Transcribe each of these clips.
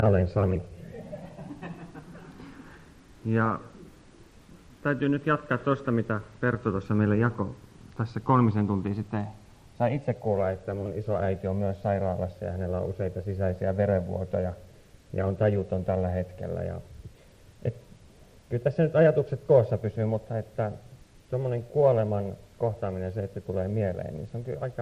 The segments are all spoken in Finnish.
Olen Sami. Ja täytyy nyt jatkaa tuosta, mitä Perttu tuossa meille jakoi. Tässä 3 tuntia sitten sain itse kuulla, että mun isoäiti on myös sairaalassa ja hänellä on useita sisäisiä verenvuotoja ja on tajuton tällä hetkellä. Kyllä tässä nyt ajatukset koossa pysyy, mutta että tuommoinen kuoleman kohtaaminen, se, että se tulee mieleen, niin se on kyllä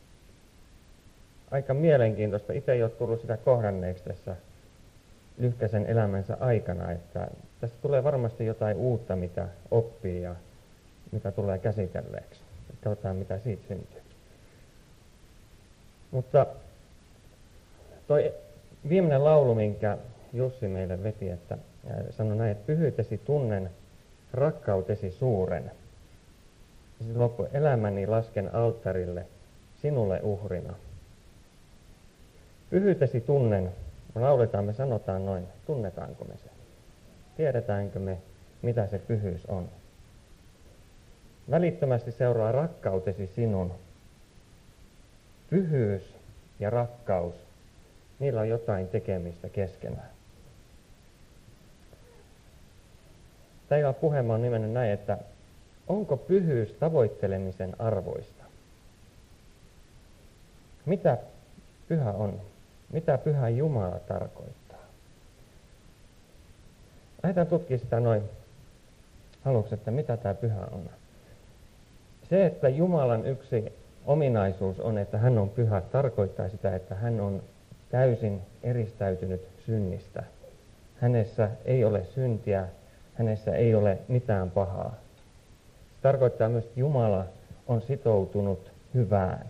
aika mielenkiintoista. Itse ei ole tullut sitä kohdanneeksi tässä lyhkäisen elämänsä aikana, että tästä tulee varmasti jotain uutta, mitä oppii ja mitä tulee käsitelleeksi. Katsotaan, mitä siitä syntyy. Mutta toi viimeinen laulu, minkä Jussi meille veti, että sanoi näin, että pyhyytesi tunnen, rakkautesi suuren. Ja sitten loppu, elämäni lasken alttarille, sinulle uhrina. Pyhyytesi tunnen, kun lauletaan, me sanotaan noin, tunnetaanko me se? Tiedetäänkö me, mitä se pyhyys on? Välittömästi seuraa rakkautesi sinun. Pyhyys ja rakkaus, niillä on jotain tekemistä keskenään. Päivän puheema on nimennyt näin, että onko pyhyys tavoittelemisen arvoista? Mitä pyhä on? Mitä pyhä Jumala tarkoittaa? Lähdetään tutkimaan sitä noin aluksi, että mitä tämä pyhä on. Se, että Jumalan yksi ominaisuus on, että hän on pyhä, tarkoittaa sitä, että hän on täysin eristäytynyt synnistä. Hänessä ei ole syntiä, hänessä ei ole mitään pahaa. Se tarkoittaa myös, että Jumala on sitoutunut hyvään.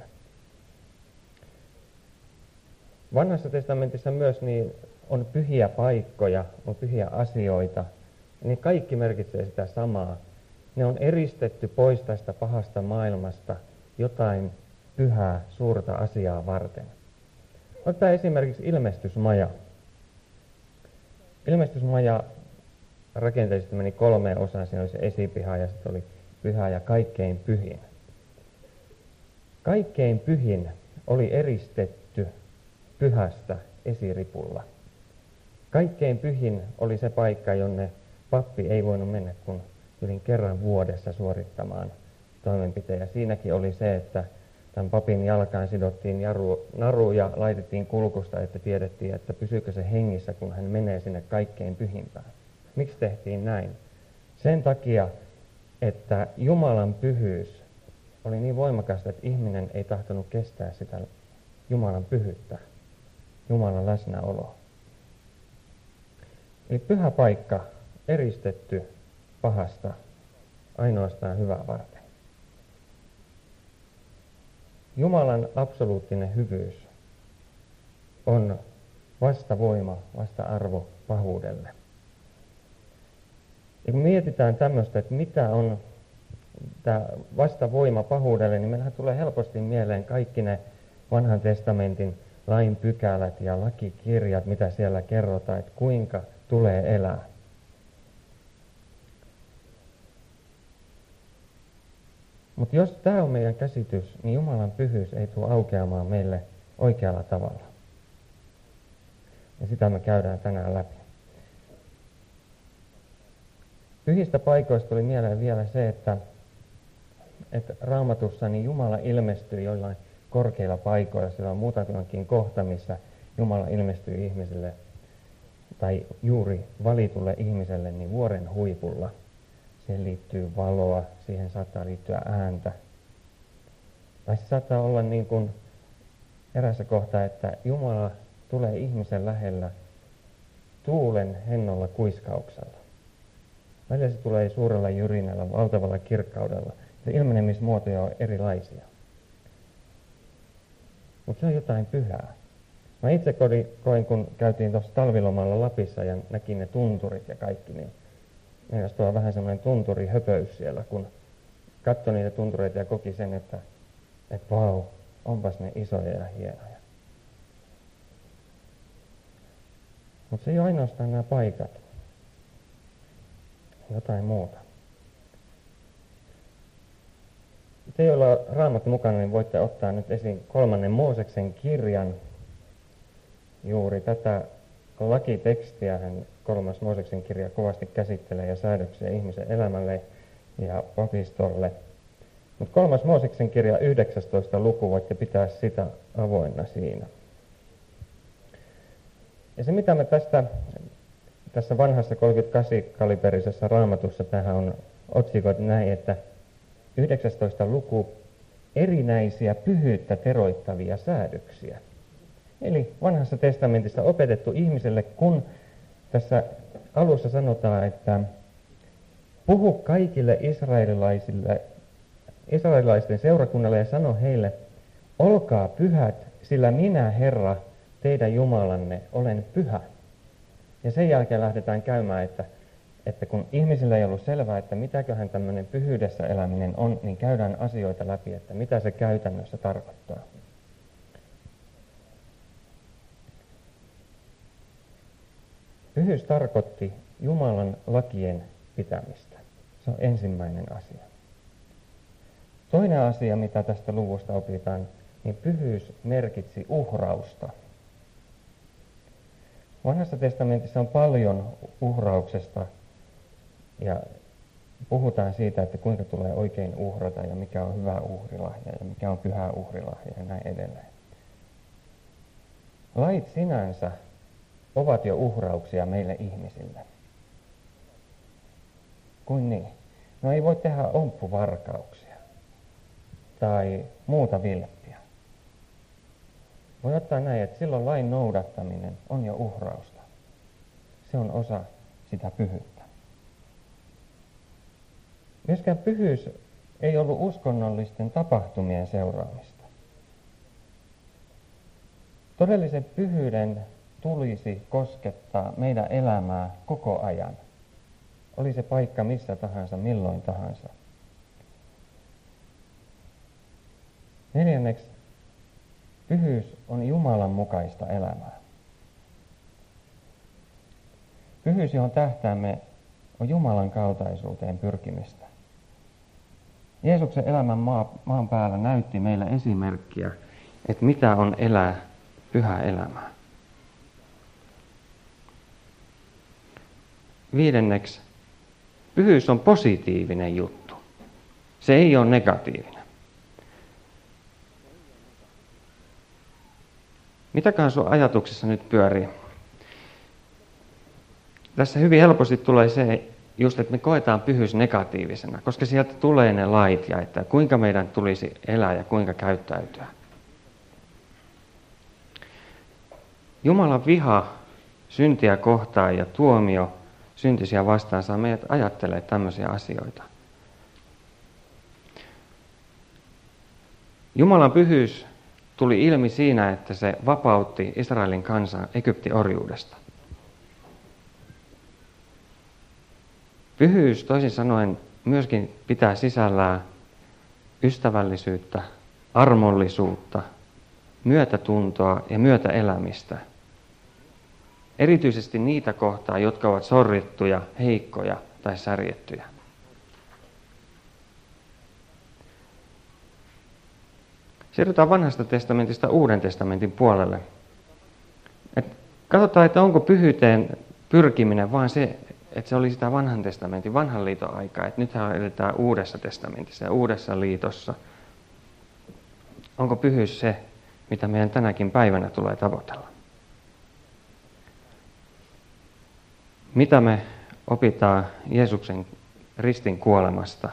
Vanhassa testamentissa myös niin on pyhiä paikkoja, on pyhiä asioita. Ja niin kaikki merkitsee sitä samaa. Ne on eristetty pois tästä pahasta maailmasta jotain pyhää, suurta asiaa varten. Otetaan esimerkiksi ilmestysmaja. Ilmestysmaja rakenteellisesti meni 3 osaan. Siinä oli se esipiha ja sitten oli pyhä ja kaikkein pyhin. Kaikkein pyhin oli eristetty pyhästä esiripulla. Kaikkein pyhin oli se paikka, jonne pappi ei voinut mennä kuin yli kerran vuodessa suorittamaan toimenpiteen. Siinäkin oli se, että tämän papin jalkaan sidottiin naru ja laitettiin kulkusta, että tiedettiin, että pysyykö se hengissä, kun hän menee sinne kaikkein pyhimpään. Miksi tehtiin näin? Sen takia, että Jumalan pyhyys oli niin voimakasta, että ihminen ei tahtonut kestää sitä Jumalan pyhyyttä, Jumalan läsnäoloa. Eli pyhä paikka, eristetty pahasta, ainoastaan hyvää varten. Jumalan absoluuttinen hyvyys on vastavoima, vasta-arvo pahuudelle. Ja kun mietitään tämmöistä, että mitä on tämä vastavoima pahuudelle, niin meillähän tulee helposti mieleen kaikki ne vanhan testamentin lain pykälät ja lakikirjat, mitä siellä kerrotaan, että kuinka tulee elää. Mutta jos tämä on meidän käsitys, niin Jumalan pyhyys ei tule aukeamaan meille oikealla tavalla. Ja sitä me käydään tänään läpi. Pyhistä paikoista tuli mieleen vielä se, että Raamatussa niin Jumala ilmestyy jollain korkeilla paikoilla. Siellä on muutakin kohta, missä Jumala ilmestyy ihmiselle tai juuri valitulle ihmiselle niin vuoren huipulla. Siihen liittyy valoa, siihen saattaa liittyä ääntä. Tai se saattaa olla niin kuin erässä kohtaa, että Jumala tulee ihmisen lähellä tuulen hennolla kuiskauksella. Välillä se tulee suurella jyrinällä, valtavalla kirkkaudella. Se ilmenemismuotoja on erilaisia. Mutta se on jotain pyhää. Mä itse koin, kun käytiin tuossa talvilomalla Lapissa ja näkin ne tunturit ja kaikki, niin meillä tuo vähän semmoinen tunturihöpöys siellä, kun katsoi niitä tuntureita ja koki sen, että vau, onpas ne isoja ja hienoja. Mutta se ei ole ainoastaan nämä paikat. Jotain muuta. Te, joilla on Raamattu mukana, niin voitte ottaa nyt esiin 3. Mooseksen kirjan. Juuri tätä lakitekstiä hän 3. Mooseksen kirja kovasti käsittelee ja säädöksiä ihmisen elämälle ja papistolle. Mutta 3. Mooseksen kirja 19. luku, voitte pitää sitä avoinna siinä. Ja se mitä me tässä vanhassa 38-kaliberisessa raamatussa tähän on otsikoitu näin, että 19. luku erinäisiä pyhyyttä teroittavia säädöksiä. Eli vanhassa testamentissa opetettu ihmiselle, kun tässä alussa sanotaan, että puhu kaikille israelilaisten seurakunnalle ja sano heille, olkaa pyhät, sillä minä, Herra, teidän Jumalanne, olen pyhä. Ja sen jälkeen lähdetään käymään, että kun ihmisillä ei ollut selvää, että mitäköhän tämmöinen pyhyydessä eläminen on, niin käydään asioita läpi, että mitä se käytännössä tarkoittaa. Pyhyys tarkoitti Jumalan lakien pitämistä. Se on ensimmäinen asia. Toinen asia, mitä tästä luvusta opitaan, niin pyhyys merkitsi uhrausta. Vanhassa testamentissa on paljon uhrauksesta ja puhutaan siitä, että kuinka tulee oikein uhrata ja mikä on hyvä uhrilahja ja mikä on pyhä uhrilahja ja näin edelleen. Lait sinänsä ovat jo uhrauksia meille ihmisille. Kuin niin? No ei voi tehdä omppuvarkauksia tai muuta vilppiä. Voi ottaa näin, että silloin lain noudattaminen on jo uhrausta. Se on osa sitä pyhyyttä. Myöskään pyhyys ei ollut uskonnollisten tapahtumien seuraamista. Todellisen pyhyyden tulisi koskettaa meidän elämää koko ajan. Oli se paikka missä tahansa, milloin tahansa. 4. Pyhyys on Jumalan mukaista elämää. Pyhyys, johon tähtäämme, on Jumalan kaltaisuuteen pyrkimistä. Jeesuksen elämän maan päällä näytti meille esimerkkiä, että mitä on elää pyhää elämää. 5. Pyhyys on positiivinen juttu. Se ei ole negatiivinen. Mitäkään sun ajatuksessa nyt pyörii? Tässä hyvin helposti tulee se, just että me koetaan pyhyys negatiivisena, koska sieltä tulee ne lait ja että kuinka meidän tulisi elää ja kuinka käyttäytyä. Jumalan viha syntiä kohtaan ja tuomio syntisiä vastaan saa meidät ajattelemaan tämmöisiä asioita. Jumalan pyhyys tuli ilmi siinä, että se vapautti Israelin kansan Egyptin orjuudesta. Pyhyys, toisin sanoen, myöskin pitää sisällään ystävällisyyttä, armollisuutta, myötätuntoa ja myötäelämistä. Erityisesti niitä kohtaa, jotka ovat sorrittuja, heikkoja tai särjettyjä. Siirrytään vanhasta testamentista Uuden testamentin puolelle. Katsotaan, että onko pyhyyteen pyrkiminen vain se, että se oli sitä vanhan testamentin, vanhan liiton aikaa. Että nythän eletään Uudessa testamentissa ja Uudessa liitossa. Onko pyhyys se, mitä meidän tänäkin päivänä tulee tavoitella? Mitä me opitaan Jeesuksen ristin kuolemasta?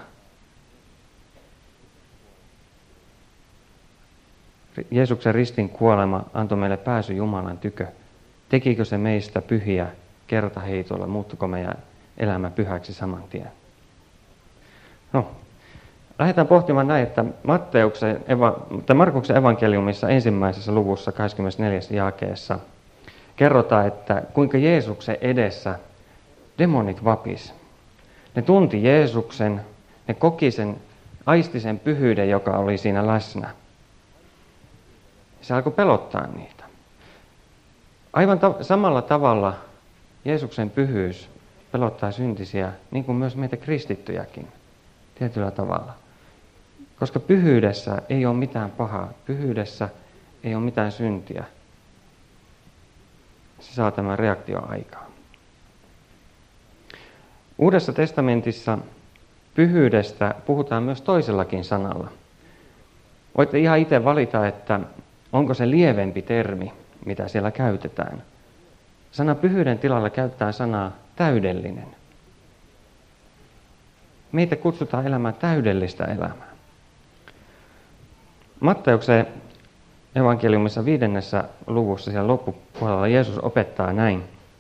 Jeesuksen ristin kuolema antoi meille pääsy Jumalan tykö. Tekikö se meistä pyhiä kertaheitolla? Muuttuko meidän elämä pyhäksi saman tien? No, lähdetään pohtimaan näin, että Markuksen evankeliumissa 1. luvussa 24. jakeessa kerrotaan, että kuinka Jeesuksen edessä demonit vapis. Ne tunti Jeesuksen, ne koki sen aistisen pyhyyden, joka oli siinä läsnä. Se alkoi pelottaa niitä. Aivan samalla tavalla Jeesuksen pyhyys pelottaa syntisiä, niin kuin myös meitä kristittyjäkin, tietyllä tavalla. Koska pyhyydessä ei ole mitään pahaa, pyhyydessä ei ole mitään syntiä. se saa tämän reaktion aikaan. Uudessa testamentissa pyhyydestä puhutaan myös toisellakin sanalla. Voitte ihan itse valita, että onko se lievempi termi, mitä siellä käytetään. Sana pyhyyden tilalla käyttää sanaa täydellinen. Meitä kutsutaan elämään täydellistä elämää. Matteuksen evankeliumissa 5. luvussa siellä loppupuolella Jeesus opettaa näin.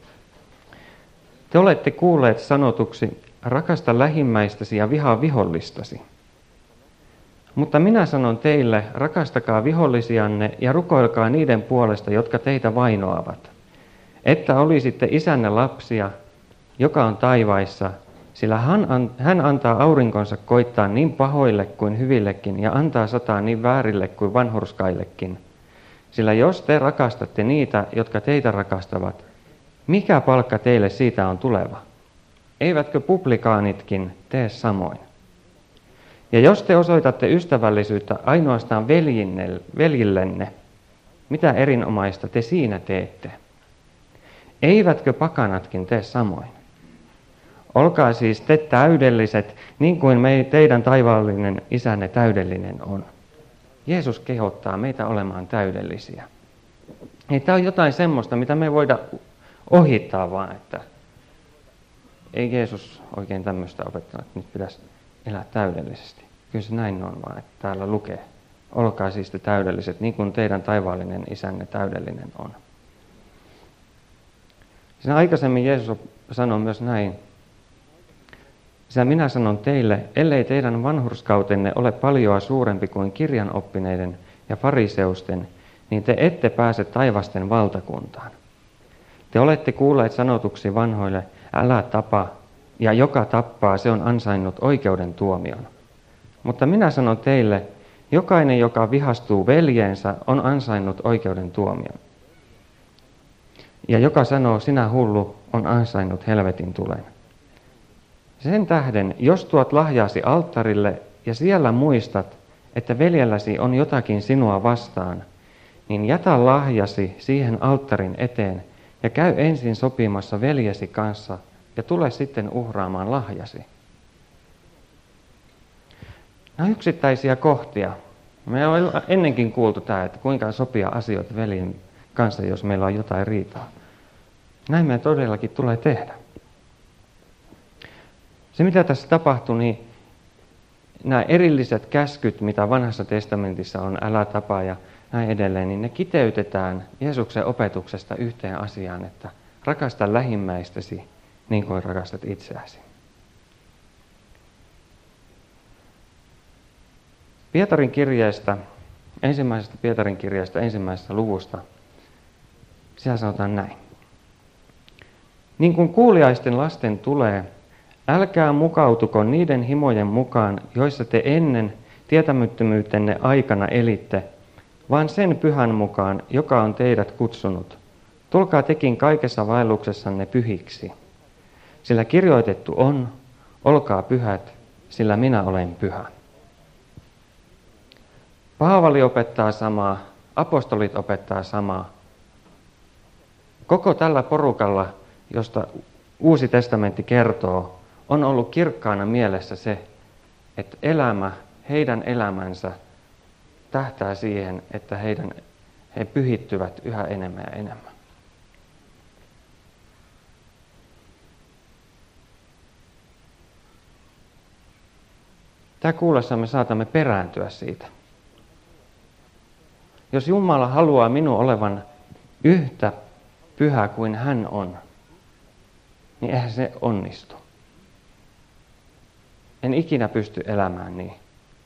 Te olette kuulleet sanotuksi, rakasta lähimmäistäsi ja vihaa vihollistasi. Mutta minä sanon teille, rakastakaa vihollisianne ja rukoilkaa niiden puolesta, jotka teitä vainoavat, että olisitte isänne lapsia, joka on taivaissa, sillä hän antaa aurinkonsa koittaa niin pahoille kuin hyvillekin ja antaa sataa niin väärille kuin vanhurskaillekin. Sillä jos te rakastatte niitä, jotka teitä rakastavat, mikä palkka teille siitä on tuleva? Eivätkö publikaanitkin tee samoin? Ja jos te osoitatte ystävällisyyttä ainoastaan veljillenne, mitä erinomaista te siinä teette? Eivätkö pakanatkin tee samoin? Olkaa siis te täydelliset, niin kuin teidän taivaallinen isänne täydellinen on. Jeesus kehottaa meitä olemaan täydellisiä. Ei tämä on jotain semmoista, mitä me ei voida ohittaa vaan, että ei Jeesus oikein tämmöistä opettanut, että nyt pitäisi elää täydellisesti. Kyllä se näin on vaan, että täällä lukee. Olkaa siis te täydelliset, niin kuin teidän taivaallinen isänne täydellinen on. Siinä aikaisemmin Jeesus sanoi myös näin. Sillä minä sanon teille, ellei teidän vanhurskautenne ole paljoa suurempi kuin kirjanoppineiden ja fariseusten, niin te ette pääse taivasten valtakuntaan. Te olette kuulleet sanotuksi vanhoille, älä tapa, ja joka tappaa, se on ansainnut oikeuden tuomion. Mutta minä sanon teille, jokainen, joka vihastuu veljeensä, on ansainnut oikeuden tuomion. Ja joka sanoo, sinä hullu, on ansainnut helvetin tulen. Sen tähden, jos tuot lahjaasi alttarille ja siellä muistat, että veljelläsi on jotakin sinua vastaan, niin jätä lahjasi siihen alttarin eteen ja käy ensin sopimassa veljesi kanssa ja tule sitten uhraamaan lahjasi. Nämä yksittäisiä kohtia. Me on ennenkin kuultu tämä, että kuinka sopia asioita veljen kanssa, jos meillä on jotain riitaa. Näin meidän todellakin tulee tehdä. Se, mitä tässä tapahtui, niin nämä erilliset käskyt, mitä vanhassa testamentissa on, älä tapaa ja näin edelleen, niin ne kiteytetään Jeesuksen opetuksesta yhteen asiaan, että rakasta lähimmäistäsi niin kuin rakastat itseäsi. Pietarin kirjeestä, ensimmäisestä Pietarin kirjeestä, ensimmäisestä luvusta, siellä sanotaan näin. Niin kuin kuuliaisten lasten tulee, älkää mukautuko niiden himojen mukaan, joissa te ennen tietämättömyytenne aikana elitte, vaan sen pyhän mukaan, joka on teidät kutsunut. Tulkaa tekin kaikessa vaelluksessanne pyhiksi. Sillä kirjoitettu on, olkaa pyhät, sillä minä olen pyhä. Paavali opettaa samaa, apostolit opettaa samaa. Koko tällä porukalla, josta Uusi testamentti kertoo, on ollut kirkkaana mielessä se, että heidän elämänsä tähtää siihen, että he pyhittyvät yhä enemmän ja enemmän. Tämä kuullessa me saatamme perääntyä siitä. Jos Jumala haluaa minun olevan yhtä pyhä kuin hän on, niin eihän se onnistu. En ikinä pysty elämään niin.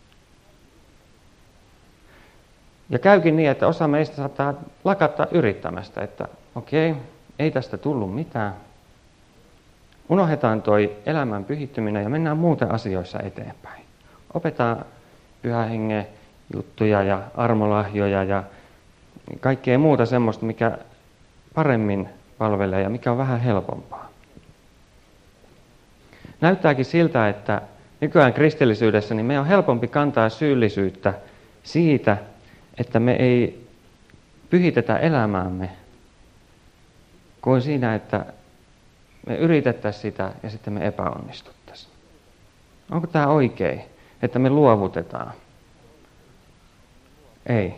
Ja käykin niin, että osa meistä saattaa lakattaa yrittämästä, että okei, ei tästä tullut mitään. Unohdetaan toi elämän pyhittyminen ja mennään muuten asioissa eteenpäin. Opetaan Pyhän Hengen juttuja ja armolahjoja ja kaikkea muuta semmoista, mikä paremmin palvelee ja mikä on vähän helpompaa. Näyttääkin siltä, että nykyään kristillisyydessä niin meidän on helpompi kantaa syyllisyyttä siitä, että me ei pyhitetä elämäämme kuin siinä, että me yritettäisiin sitä ja sitten me epäonnistuttaisiin. Onko tämä oikein, että me luovutetaan? Ei.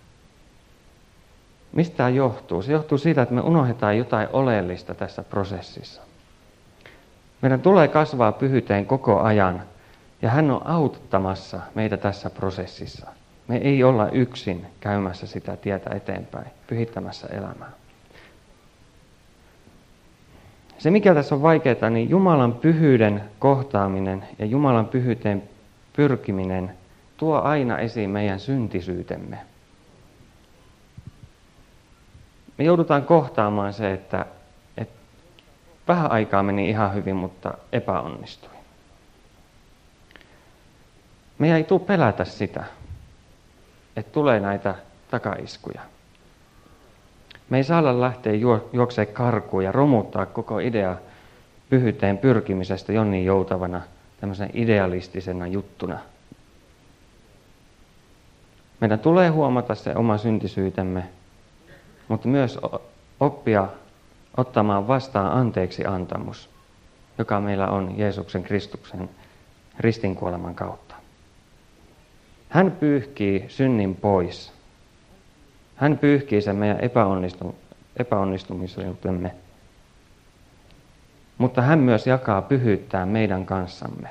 Mistä tämä johtuu? Se johtuu siitä, että me unohdetaan jotain oleellista tässä prosessissa. Meidän tulee kasvaa pyhyyteen koko ajan, ja hän on auttamassa meitä tässä prosessissa. Me ei olla yksin käymässä sitä tietä eteenpäin, pyhittämässä elämää. Se, mikä tässä on vaikeaa, niin Jumalan pyhyyden kohtaaminen ja Jumalan pyhyyteen pyrkiminen tuo aina esiin meidän syntisyytemme. Me joudutaan kohtaamaan se, että vähän aikaa meni ihan hyvin, mutta epäonnistui. Meidän ei tule pelätä sitä, että tulee näitä takaiskuja. Me ei saa lähteä juoksemaan karkuun ja romuttaa koko idea pyhyyteen pyrkimisestä jonnin joutavana, tämmöisenä idealistisena juttuna. Meidän tulee huomata se oma syntisyytemme, mutta myös oppia ottamaan vastaan anteeksi antamus, joka meillä on Jeesuksen Kristuksen ristinkuoleman kautta. Hän pyyhkii synnin pois. Hän pyyhkii sen meidän epäonnistumisemme, mutta hän myös jakaa pyhyyttään meidän kanssamme.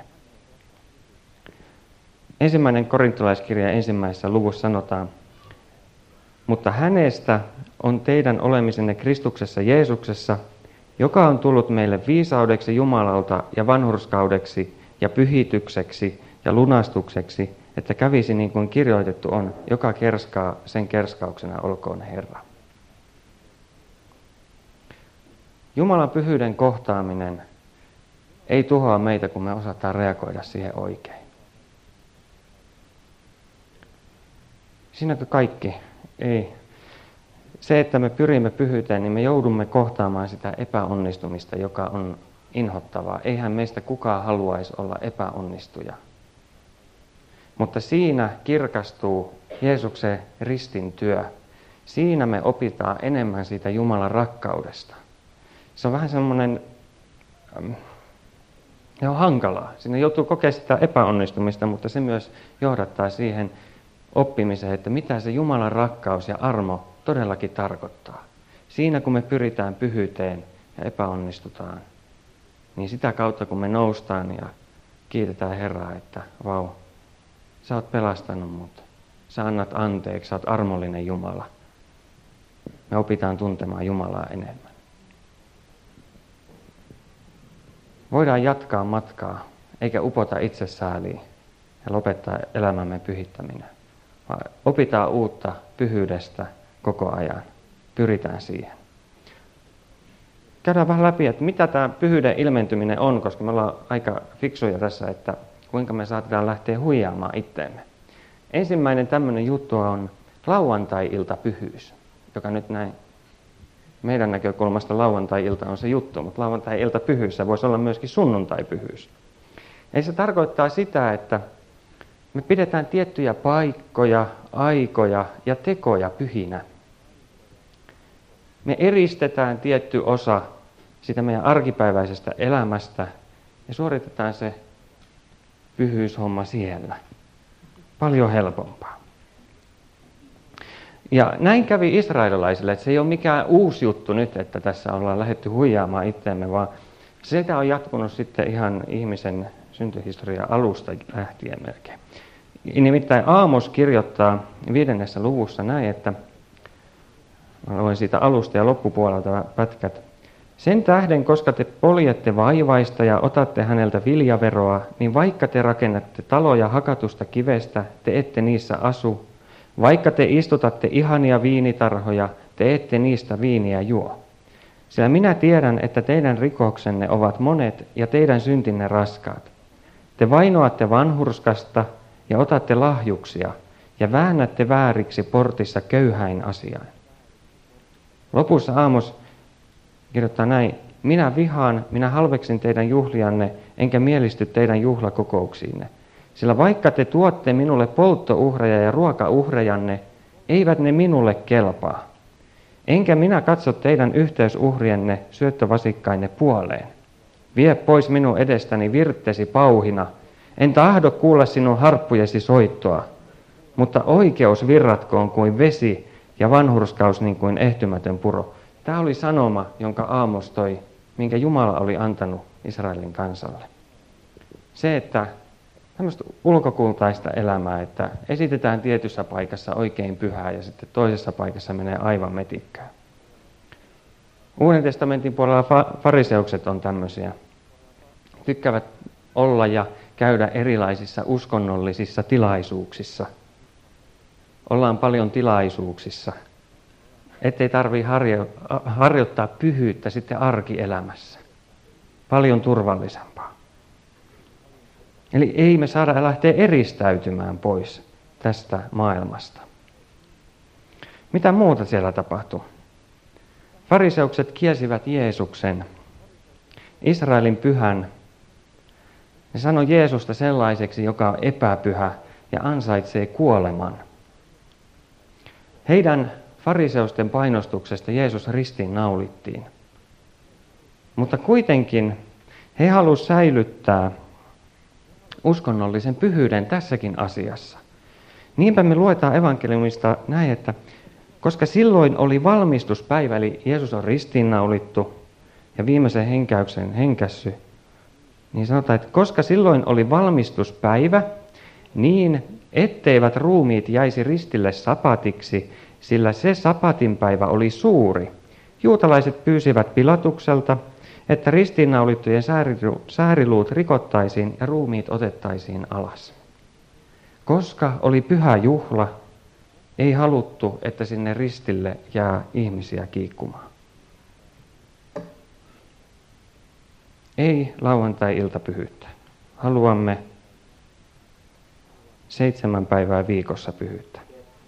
1. korintolaiskirja 1. luvussa sanotaan, mutta hänestä on teidän olemisenne Kristuksessa Jeesuksessa, joka on tullut meille viisaudeksi Jumalalta ja vanhurskaudeksi ja pyhitykseksi ja lunastukseksi, että kävisi niin kuin kirjoitettu on, joka kerskaa, sen kerskauksena olkoon Herra. Jumalan pyhyyden kohtaaminen ei tuhoa meitä, kun me osataan reagoida siihen oikein. Siinäkö kaikki? Ei. Se, että me pyrimme pyhyyteen, niin me joudumme kohtaamaan sitä epäonnistumista, joka on inhottavaa. Eihän meistä kukaan haluaisi olla epäonnistuja. Mutta siinä kirkastuu Jeesuksen ristin työ. Siinä me opitaan enemmän siitä Jumalan rakkaudesta. Se on vähän semmoinen, se on hankalaa. Siinä joutuu kokemaan sitä epäonnistumista, mutta se myös johdattaa siihen oppimiseen, että mitä se Jumalan rakkaus ja armo todellakin tarkoittaa. Siinä kun me pyritään pyhyyteen ja epäonnistutaan, niin sitä kautta kun me noustaan ja kiitetään Herraa, että vau, sä oot pelastanut mut, sä annat anteeksi, sä oot armollinen Jumala. Me opitaan tuntemaan Jumalaa enemmän. Voidaan jatkaa matkaa, eikä upota itsesääliin ja lopettaa elämämme pyhittäminen. Vaan opitaan uutta pyhyydestä koko ajan. Pyritään siihen. Käydään vähän läpi, että mitä tämä pyhyyden ilmentyminen on, koska me ollaan aika fiksuja tässä, että kuinka me saatetaan lähteä huijaamaan itteemme. Ensimmäinen tämmöinen juttu on lauantai-iltapyhyys, joka nyt näin meidän näkökulmasta lauantai-ilta on se juttu, mutta lauantai-iltapyhyys voisi olla myöskin sunnuntai-pyhyys. Eli se tarkoittaa sitä, että me pidetään tiettyjä paikkoja, aikoja ja tekoja pyhinä. Me eristetään tietty osa sitä meidän arkipäiväisestä elämästä ja suoritetaan se pyhyyshomma siellä. Paljon helpompaa. Ja näin kävi israelilaisille, että se ei ole mikään uusi juttu nyt, että tässä ollaan lähdetty huijaamaan itseämme, vaan sitä on jatkunut sitten ihan ihmisen syntyhistorian alusta lähtien melkein. Nimittäin Aamos kirjoittaa 5. luvussa näin, että mä luen siitä alusta ja loppupuolelta pätkät. Sen tähden, koska te poljette vaivaista ja otatte häneltä viljaveroa, niin vaikka te rakennatte taloja hakatusta kivestä, te ette niissä asu. Vaikka te istutatte ihania viinitarhoja, te ette niistä viiniä juo. Sillä minä tiedän, että teidän rikoksenne ovat monet ja teidän syntinne raskaat. Te vainoatte vanhurskasta ja otatte lahjuksia ja väännätte vääriksi portissa köyhäin asiain. Lopussa Aamos kirjoittaa näin, minä vihaan, minä halveksin teidän juhlianne, enkä mielisty teidän juhlakokouksiinne. Sillä vaikka te tuotte minulle polttouhreja ja ruokauhrejanne, eivät ne minulle kelpaa. Enkä minä katso teidän yhteysuhrienne syöttövasikkainne puoleen. Vie pois minun edestäni virttesi pauhina. En tahdo kuulla sinun harppujesi soittoa, mutta oikeus virratkoon kuin vesi ja vanhurskaus niin kuin ehtymätön puro. Tämä oli sanoma, jonka Aamos toi, minkä Jumala oli antanut Israelin kansalle. Se, että tämmöistä ulkokultaista elämää, että esitetään tietyssä paikassa oikein pyhää ja sitten toisessa paikassa menee aivan metikkään. Uuden testamentin puolella fariseukset on tämmöisiä. Tykkäävät olla ja käydä erilaisissa uskonnollisissa tilaisuuksissa. Ollaan paljon tilaisuuksissa, ettei tarvitse harjoittaa pyhyyttä sitten arkielämässä. Paljon turvallisempaa. Eli ei me saada lähteä eristäytymään pois tästä maailmasta. Mitä muuta siellä tapahtui? Fariseukset kiesivät Jeesuksen, Israelin pyhän. Ne sanoi Jeesusta sellaiseksi, joka on epäpyhä ja ansaitsee kuoleman. Heidän fariseusten painostuksesta Jeesus ristiin naulittiin. Mutta kuitenkin he halusivat säilyttää uskonnollisen pyhyyden tässäkin asiassa. Niinpä me luetaan evankeliumista näin, että koska silloin oli valmistuspäivä, eli Jeesus on ristiinnaulittu ja viimeisen henkäyksen henkässy, niin sanotaan, että koska silloin oli valmistuspäivä, niin etteivät ruumiit jäisi ristille sapatiksi, sillä se sapatinpäivä oli suuri. Juutalaiset pyysivät Pilatukselta, että ristiinnaulittujen sääriluut rikottaisiin ja ruumiit otettaisiin alas. Koska oli pyhä juhla, ei haluttu, että sinne ristille jää ihmisiä kiikkumaan. Ei lauantai-iltapyhyyttä. Haluamme 7 päivää viikossa pyhyyttä.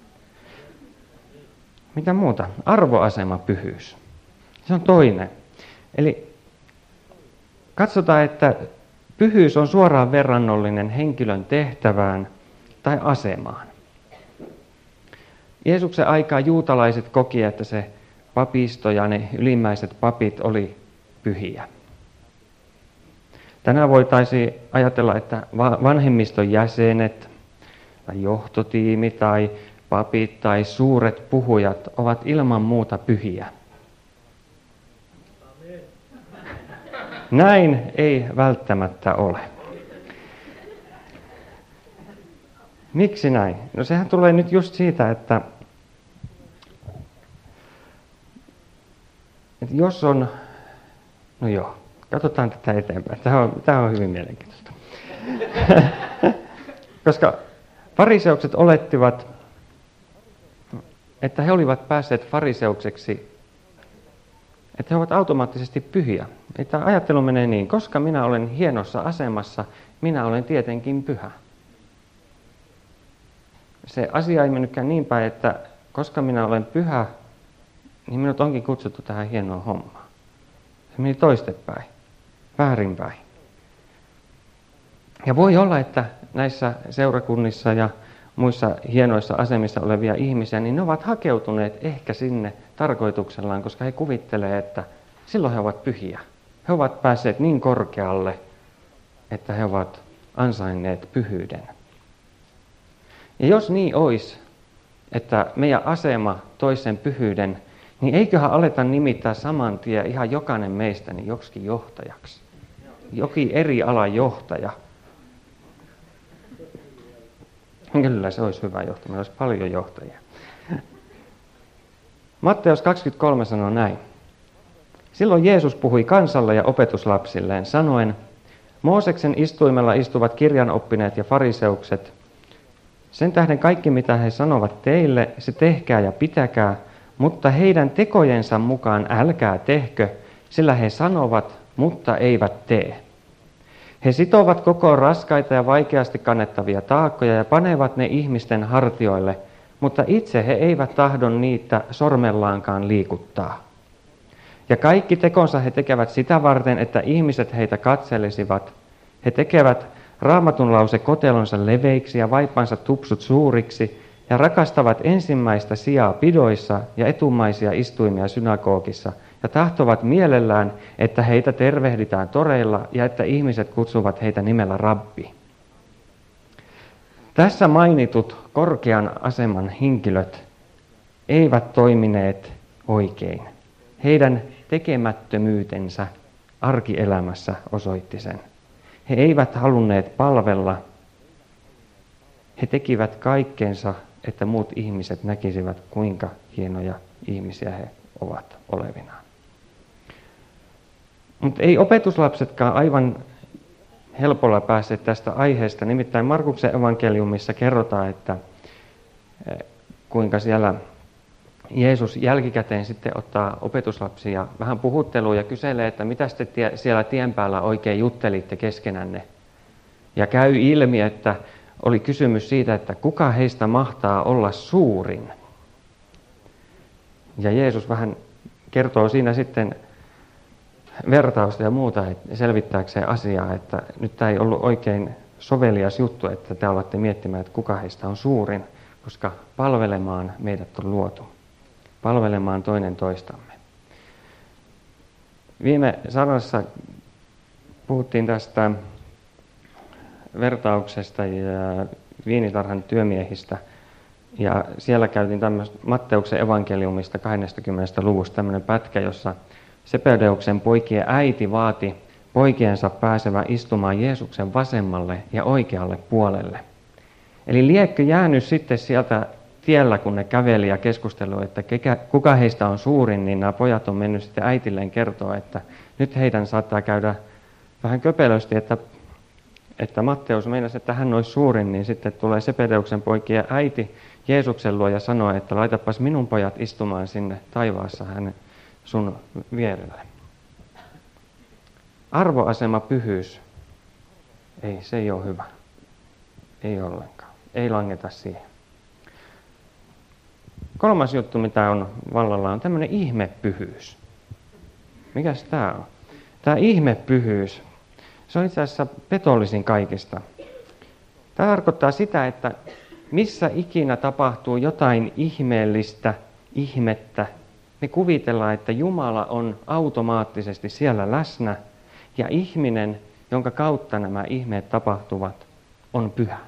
Mitä muuta? Arvoasemapyhyys. Se on toinen. Eli katsotaan, että pyhyys on suoraan verrannollinen henkilön tehtävään tai asemaan. Jeesuksen aikaa juutalaiset koki, että se papisto ja ne ylimmäiset papit oli pyhiä. Tänään voitaisiin ajatella, että vanhemmiston jäsenet tai johtotiimi tai papit tai suuret puhujat ovat ilman muuta pyhiä. Näin ei välttämättä ole. Miksi näin? No sehän tulee nyt just siitä, että jos on, no joo, katsotaan tätä eteenpäin. Tämä on hyvin mielenkiintoista. Koska fariseukset olettivat, että he olivat päässeet fariseukseksi, että he ovat automaattisesti pyhiä. Tämä ajattelu menee niin, koska minä olen hienossa asemassa, minä olen tietenkin pyhä. Se asia ei mennytkään niin päin, että koska minä olen pyhä, niin minut onkin kutsuttu tähän hienoon hommaan. Se meni toistepäin, väärinpäin. Ja voi olla, että näissä seurakunnissa ja muissa hienoissa asemissa olevia ihmisiä, niin ne ovat hakeutuneet ehkä sinne tarkoituksellaan, koska he kuvittelevat, että silloin he ovat pyhiä. He ovat päässeet niin korkealle, että he ovat ansainneet pyhyyden. Ja jos niin olisi, että meidän asema toisen pyhyyden, niin eiköhän aleta nimittää saman tien ihan jokainen meistä niin joksikin johtajaksi. Jokin eri alan johtaja. Kyllä se olisi hyvä johtaja, meillä olisi paljon johtajia. Matteus 23 sanoo näin. Silloin Jeesus puhui kansalle ja opetuslapsilleen sanoen, Mooseksen istuimella istuvat kirjanoppineet ja fariseukset. Sen tähden kaikki mitä he sanovat teille, se tehkää ja pitäkää, mutta heidän tekojensa mukaan älkää tehkö, sillä he sanovat, mutta eivät tee. He sitovat koko raskaita ja vaikeasti kannettavia taakkoja ja panevat ne ihmisten hartioille, mutta itse he eivät tahdo niitä sormellaankaan liikuttaa. Ja kaikki tekonsa he tekevät sitä varten, että ihmiset heitä katselisivat. He tekevät Raamatun lause kotelonsa leveiksi ja vaipansa tupsut suuriksi, ja rakastavat ensimmäistä sijaa pidoissa ja etumaisia istuimia synagogissa ja tahtovat mielellään, että heitä tervehditään toreilla ja että ihmiset kutsuvat heitä nimellä rabbi. Tässä mainitut korkean aseman henkilöt eivät toimineet oikein. Heidän tekemättömyytensä arkielämässä osoitti sen. He eivät halunneet palvella. He tekivät kaikkensa, että muut ihmiset näkisivät, kuinka hienoja ihmisiä he ovat olevinaan. Mutta ei opetuslapsetkaan aivan helpolla päässeet tästä aiheesta. Nimittäin Markuksen evankeliumissa kerrotaan, että kuinka siellä Jeesus jälkikäteen sitten ottaa opetuslapsia vähän puhuttelua ja kyselee, että mitä te siellä tien päällä oikein juttelitte keskenänne. Ja käy ilmi, että oli kysymys siitä, että kuka heistä mahtaa olla suurin. Ja Jeesus vähän kertoo siinä sitten vertausta ja muuta selvittääkseen asiaa, että nyt tämä ei ollut oikein sovelias juttu, että te alatte miettimään, että kuka heistä on suurin, koska palvelemaan meidät on luotu. Palvelemaan toinen toistamme. Viime sanassa puhuttiin tästä vertauksesta ja viinitarhan työmiehistä. Ja siellä käytiin tämmöistä Matteuksen evankeliumista 20. luvusta tämmöinen pätkä, jossa Sebedeuksen poikien äiti vaati poikiensa pääsevän istumaan Jeesuksen vasemmalle ja oikealle puolelle. Eli liekkö jäänyt sitten sieltä tiellä, kun ne käveli ja keskustelivat, että kuka heistä on suurin, niin nämä pojat on mennyt sitten äitilleen kertoa, että nyt heidän saattaa käydä vähän köpelösti, että Matteus meinasi, että hän olisi suurin, niin sitten tulee Sebedeuksen poikien äiti Jeesuksen luo ja sanoo, että laitapas minun pojat istumaan sinne taivaassa sun vierelle. Arvoasema, pyhyys, se ei ole hyvä. Ei ollenkaan. Ei langeta siihen. Kolmas juttu, mitä on vallalla, on tämmöinen ihmepyhyys. Mikäs tämä on? Tämä ihmepyhyys, se on itse asiassa petollisin kaikista. Tämä tarkoittaa sitä, että missä ikinä tapahtuu jotain ihmeellistä, ihmettä, me kuvitellaan, että Jumala on automaattisesti siellä läsnä ja ihminen, jonka kautta nämä ihmeet tapahtuvat, on pyhä.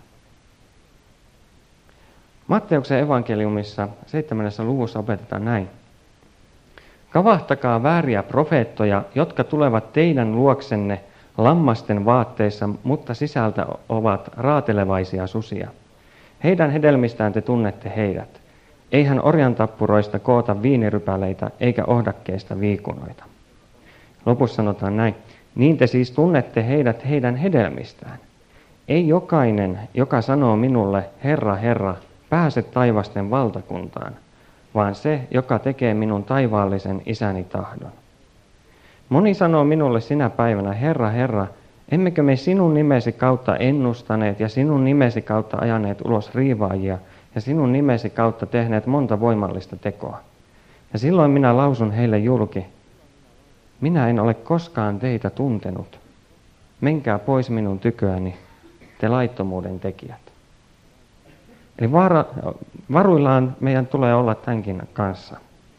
Matteuksen evankeliumissa 7. luvussa opetetaan näin. Kavahtakaa vääriä profeettoja, jotka tulevat teidän luoksenne lammasten vaatteissa, mutta sisältä ovat raatelevaisia susia. Heidän hedelmistään te tunnette heidät. Eihän orjantappuroista koota viinirypäleitä eikä ohdakkeista viikunoita. Lopussa sanotaan näin. Niin te siis tunnette heidät heidän hedelmistään. Ei jokainen, joka sanoo minulle, Herra, Herra, pääse taivasten valtakuntaan, vaan se, joka tekee minun taivaallisen isäni tahdon. Moni sanoo minulle sinä päivänä, Herra, Herra, emmekö me sinun nimesi kautta ennustaneet ja sinun nimesi kautta ajaneet ulos riivaajia ja sinun nimesi kautta tehneet monta voimallista tekoa. Ja silloin minä lausun heille julki, minä en ole koskaan teitä tuntenut. Menkää pois minun tyköäni, te laittomuuden tekijät. Eli varuillaan meidän tulee olla tämänkin kanssa.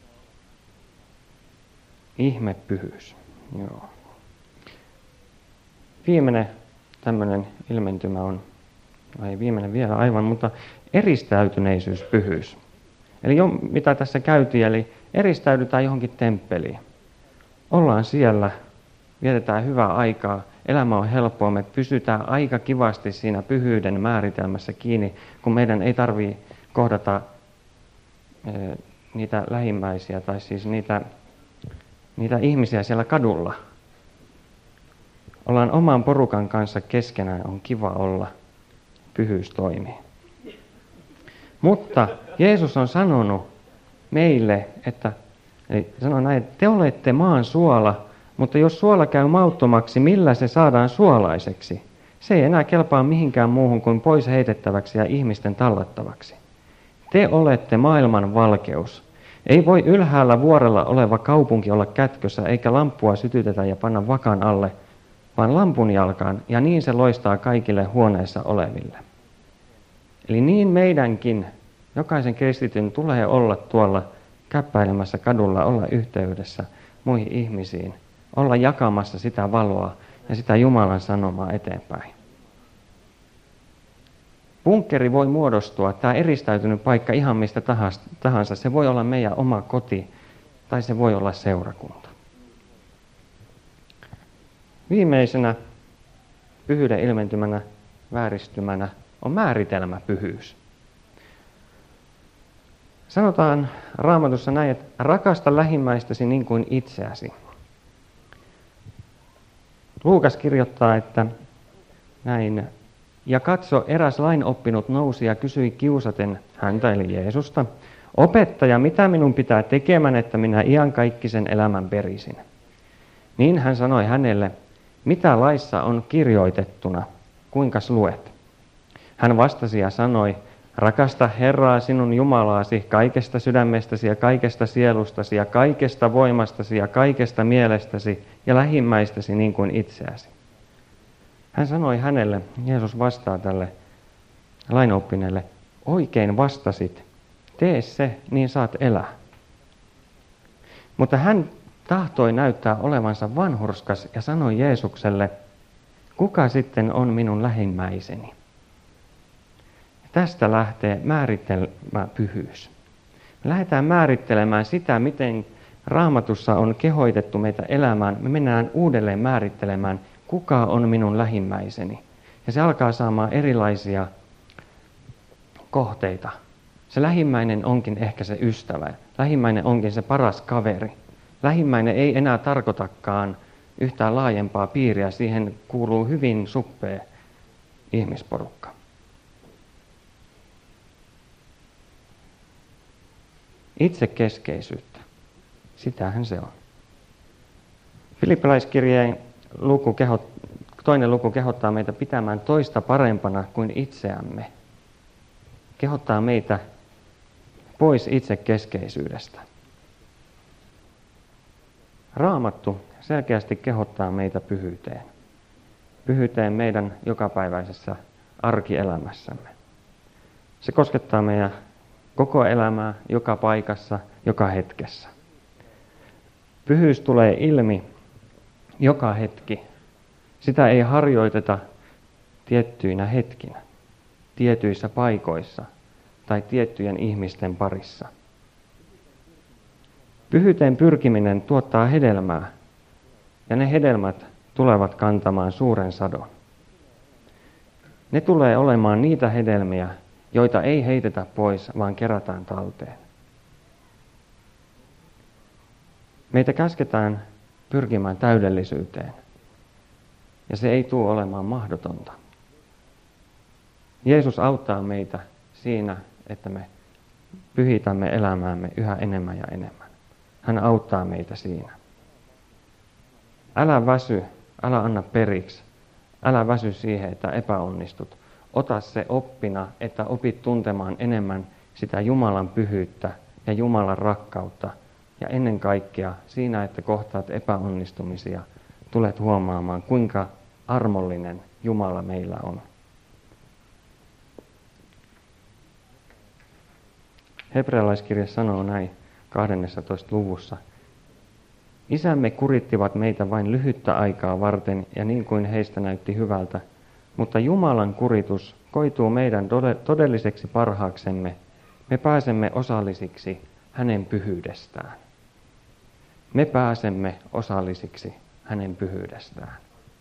Ihmepyhyys. Joo. Viimeinen tämmöinen ilmentymä on, ei viimeinen vielä aivan, mutta eristäytyneisyys, pyhyys. Eli jo mitä tässä käytiin, eli eristäydytään johonkin temppeliin. Ollaan siellä, vietetään hyvää aikaa, elämä on helppoa, me pysytään aika kivasti siinä pyhyyden määritelmässä kiinni, kun meidän ei tarvitse kohdata niitä lähimmäisiä tai siis niitä ihmisiä siellä kadulla. Ollaan oman porukan kanssa keskenään, on kiva olla, pyhyys toimii. Mutta Jeesus on sanonut meille, eli sanoo näin, että te olette maan suola, mutta jos suola käy mauttomaksi, millä se saadaan suolaiseksi? Se ei enää kelpaa mihinkään muuhun kuin pois heitettäväksi ja ihmisten tallattavaksi. Te olette maailman valkeus. Ei voi ylhäällä vuorella oleva kaupunki olla kätkössä, eikä lamppua sytytetä ja panna vakan alle, vaan lampun jalkaan, ja niin se loistaa kaikille huoneessa oleville. Eli niin meidänkin Jokaisen kristityn tulee olla tuolla käppäilemässä kadulla, olla yhteydessä muihin ihmisiin, olla jakamassa sitä valoa ja sitä Jumalan sanomaa eteenpäin. Bunkkeri voi muodostua, tämä eristäytynyt paikka ihan mistä tahansa. Se voi olla meidän oma koti tai se voi olla seurakunta. Viimeisenä pyhyyden ilmentymänä, vääristymänä on määritelmäpyhyys. Sanotaan Raamatussa näin, että rakasta lähimmäistäsi niin kuin itseäsi. Luukas kirjoittaa, että näin, ja katso, eräs lainoppinut nousi ja kysyi kiusaten häntä eli Jeesusta, opettaja, mitä minun pitää tekemään, että minä iankaikkisen elämän perisin? Niin hän sanoi hänelle, mitä laissa on kirjoitettuna, kuinkas luet? Hän vastasi ja sanoi, rakasta Herraa sinun Jumalaasi kaikesta sydämestäsi ja kaikesta sielustasi ja kaikesta voimastasi ja kaikesta mielestäsi ja lähimmäistäsi niin kuin itseäsi. Hän sanoi hänelle, Jeesus vastaa tälle lainoppineelle, oikein vastasit, tee se, niin saat elää. Mutta hän tahtoi näyttää olevansa vanhurskas ja sanoi Jeesukselle, kuka sitten on minun lähimmäiseni? Tästä lähtee määritelmäpyhyys. Me lähdetään määrittelemään sitä, miten Raamatussa on kehoitettu meitä elämään. Me mennään uudelleen määrittelemään, kuka on minun lähimmäiseni. Ja se alkaa saamaan erilaisia kohteita. Se lähimmäinen onkin ehkä se ystävä. Lähimmäinen onkin se paras kaveri. Lähimmäinen ei enää tarkoitakaan yhtään laajempaa piiriä. Siihen kuuluu hyvin suppea ihmisporukka. Itsekeskeisyyttä. Sitähän se on. Filippilaiskirjeen toinen luku kehottaa meitä pitämään toista parempana kuin itseämme. Kehottaa meitä pois itsekeskeisyydestä. Raamattu selkeästi kehottaa meitä pyhyyteen. Pyhyyteen meidän jokapäiväisessä arkielämässämme. Se koskettaa meidän koko elämää, joka paikassa, joka hetkessä. Pyhyys tulee ilmi joka hetki. Sitä ei harjoiteta tiettyinä hetkinä, tietyissä paikoissa tai tiettyjen ihmisten parissa. Pyhyyteen pyrkiminen tuottaa hedelmää, ja ne hedelmät tulevat kantamaan suuren sadon. Ne tulee olemaan niitä hedelmiä, joita ei heitetä pois, vaan kerätään talteen. Meitä käsketään pyrkimään täydellisyyteen, ja se ei tule olemaan mahdotonta. Jeesus auttaa meitä siinä, että me pyhitämme elämäämme yhä enemmän ja enemmän. Hän auttaa meitä siinä. Älä väsy, älä anna periksi, älä väsy siihen, että epäonnistut. Ota se oppina, että opit tuntemaan enemmän sitä Jumalan pyhyyttä ja Jumalan rakkautta. Ja ennen kaikkea siinä, että kohtaat epäonnistumisia, tulet huomaamaan, kuinka armollinen Jumala meillä on. Hebrealaiskirja sanoo näin 12. luvussa. Isämme kurittivat meitä vain lyhyttä aikaa varten ja niin kuin heistä näytti hyvältä, mutta Jumalan kuritus koituu meidän todelliseksi parhaaksemme. Me pääsemme osallisiksi hänen pyhyydestään. Me pääsemme osallisiksi hänen pyhyydestään.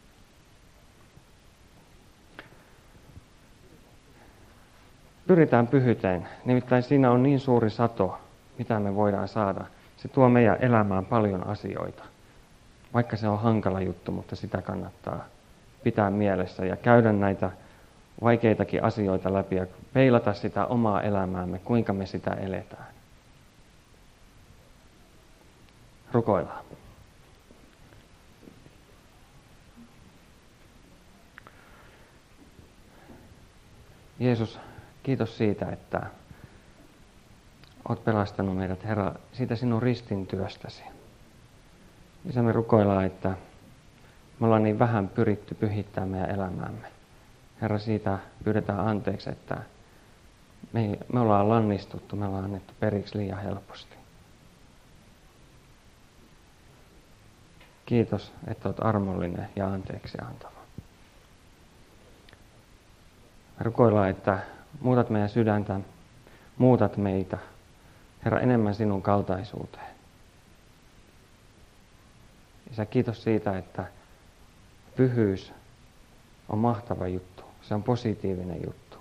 Pyritään pyhyyteen, nimittäin siinä on niin suuri sato, mitä me voidaan saada. Se tuo meidän elämään paljon asioita. Vaikka se on hankala juttu, mutta sitä kannattaa pitää mielessä ja käydä näitä vaikeitakin asioita läpi ja peilata sitä omaa elämäämme, kuinka me sitä eletään. Rukoillaan. Jeesus, kiitos siitä, että olet pelastanut meidät, Herra, siitä sinun ristin työstäsi. Isä, me rukoillaan, että me ollaan niin vähän pyritty pyhittämään meidän elämäämme. Herra, siitä pyydetään anteeksi, että Me ollaan lannistuttu, me ollaan annettu periksi liian helposti. Kiitos, että olet armollinen ja anteeksi antava. Rukoillaan, että muutat meidän sydäntä, muutat meitä, Herra, enemmän sinun kaltaisuuteen. Isä, kiitos siitä, että pyhyys on mahtava juttu. Se on positiivinen juttu.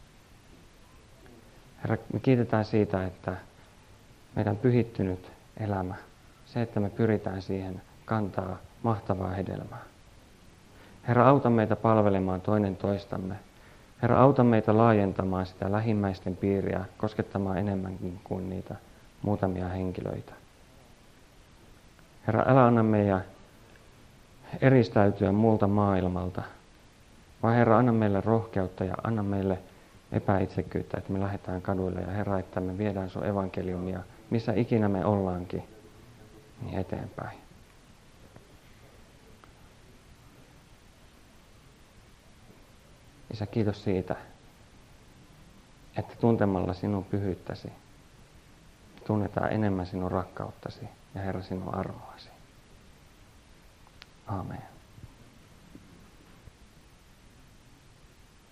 Herra, me kiitetään siitä, että meidän pyhittynyt elämä, se, että me pyritään siihen, kantaa mahtavaa hedelmää. Herra, auta meitä palvelemaan toinen toistamme. Herra, auta meitä laajentamaan sitä lähimmäisten piiriä, koskettamaan enemmänkin kuin niitä muutamia henkilöitä. Herra, älä anna meidän eristäytyä muulta maailmalta, vaan Herra, anna meille rohkeutta ja anna meille epäitsekyyttä, että me lähdetään kaduille ja Herra, että me viedään sun evankeliumia, missä ikinä me ollaankin, niin eteenpäin. Isä, kiitos siitä, että tuntemalla sinun pyhyyttäsi, tunnetaan enemmän sinun rakkauttasi ja Herra sinun armoasi. Aamen.